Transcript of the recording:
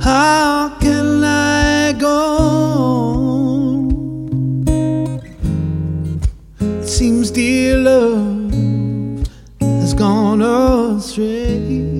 How can I go? It seems dear love has gone astray.